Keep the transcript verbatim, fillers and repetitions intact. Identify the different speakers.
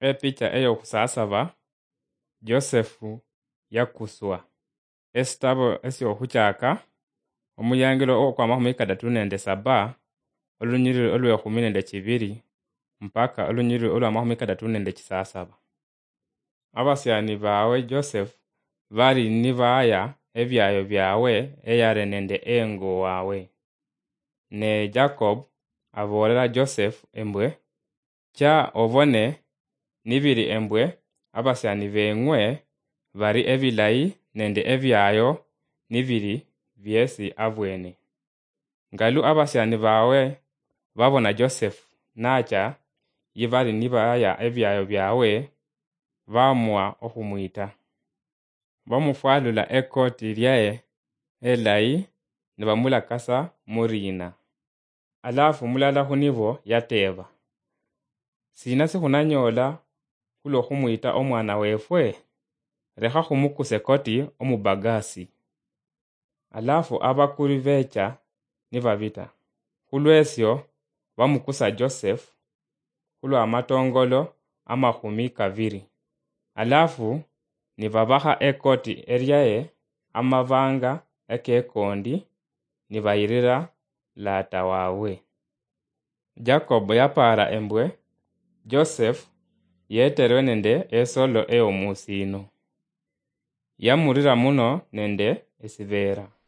Speaker 1: Epicha eyo kusasaba Josefu yakuswa esitabo esyo huchaka omuyangilo okwa mahumi kadatu nende saba olunyiriri olwe khumi nende chibili mpaka olunyiriri olwa mahumi kadatu nende chisasaba. Abasyani bawe Joseph bali nibaya ebyayo byawe eyare nende engo wawe. Ne Jacob aborera Joseph embwe cha obone nibiri embwe abasyani beng'we bari ebilayi nende ebyayo nibiri byesi abwene. Ngalu abasyani bawe babona Joseph nacha yibali nibaya ebyayo byawe bamua okhumwita. Bamufwalula ekoti lyaye elayi nebamulakasa murina. Alafu mulala hunibo yateba, sina sikhunanyola khulo khumwita omwana wefwe, rekha khumukuse koti omubagasi. Alafu abakuri becha nibabita. Khulwesyo bamukusa Joseph khulwa amatongolo amahumi kabiri. Alafu nibabaha ekoti eryaye amabanga ekekondi nibayirira lata wawe. Jacob yapara embwe Joseph yeterwe nende esolo eyo musino. Yamurira muno nende esibera.